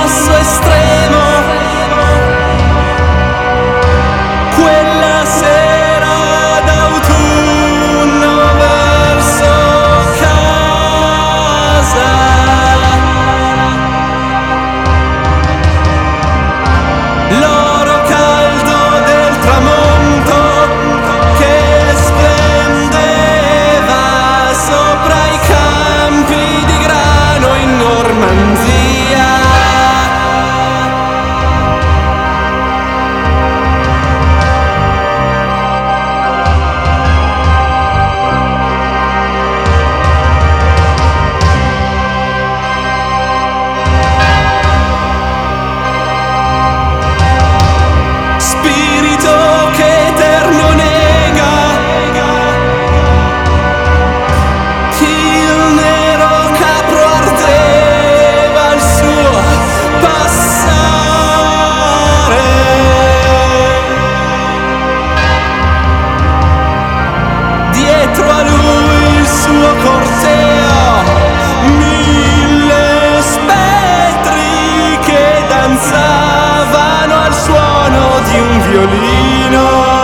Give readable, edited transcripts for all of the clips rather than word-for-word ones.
rosso estremo. Quella sera d'autunno verso casa, l'oro caldo del tramonto che splendeva sopra i campi di grano in Normandia. Spirito che eterno nega, il nero capro ardeva il suo passare. Dietro a lui il suo corteo, 1000 spettri che danzavano al suono di un violino.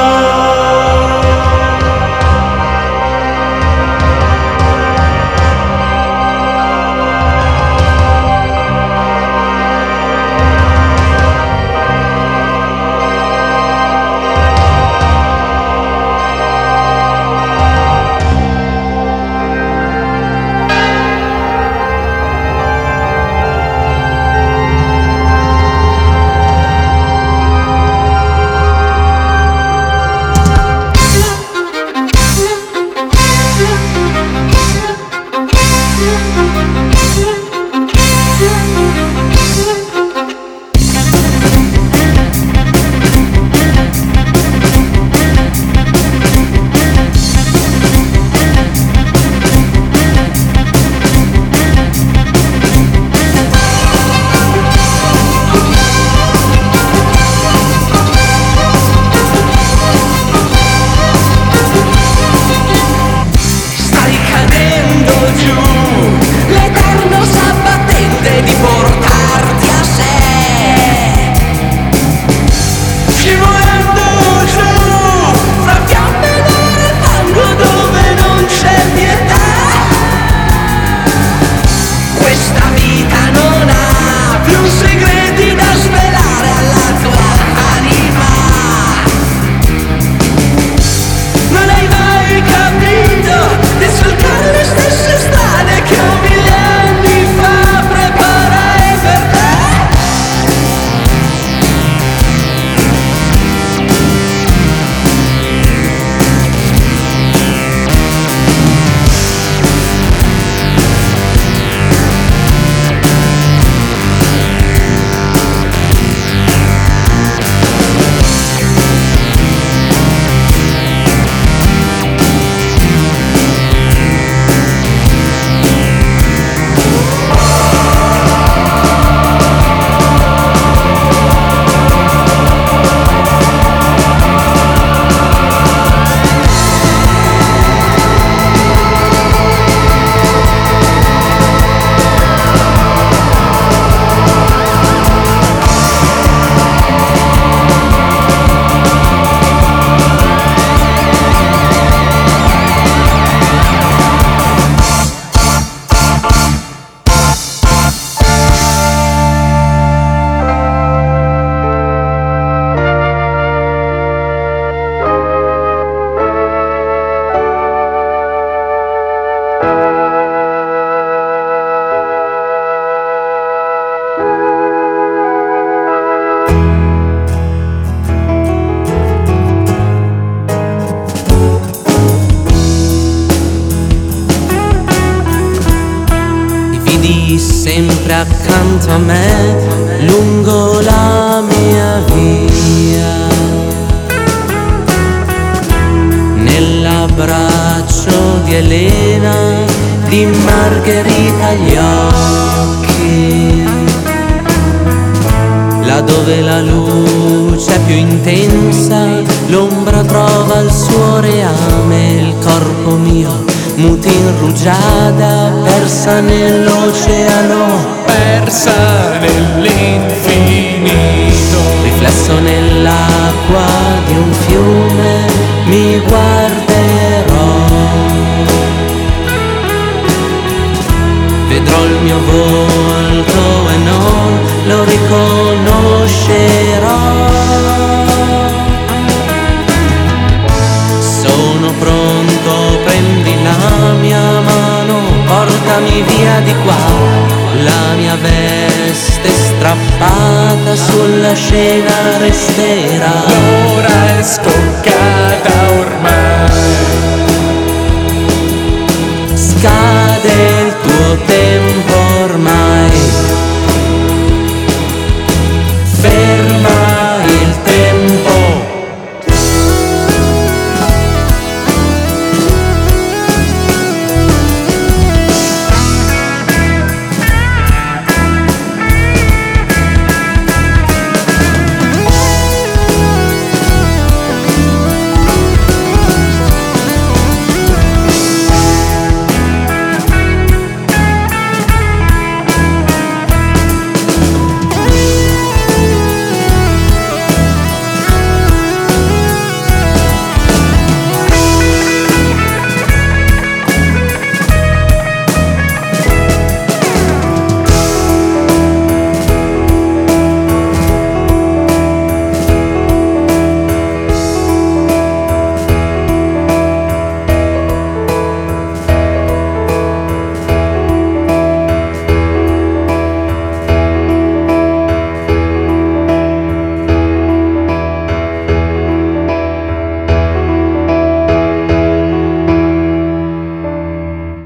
Stai cadendo giù, l'eterno s'abbattente di portarti a sé. Scivolando giù, fra fiamme nel fango dove non c'è pietà. Questa vita non ha più segreti da svelare alla tua anima. Non hai mai capito di solcare le stesse strade che 1000 anni fa preparai per te. Sempre accanto a me, lungo la mia via, nell'abbraccio di Elena, di Margherita gli occhi, là dove la luce è più intensa, l'ombra trova il suo reame, il corpo mio muti in rugiada, persa nell'oceano, persa nell'infinito. Riflesso nell'acqua di un fiume mi guarderò. Vedrò il mio volto e non lo riconoscerò. Sono pronto, prendi la mia mano, portami via di qua. La mia veste strappata sulla scena resterà. L'ora è scoccata ormai, Scade il tuo tempo ormai.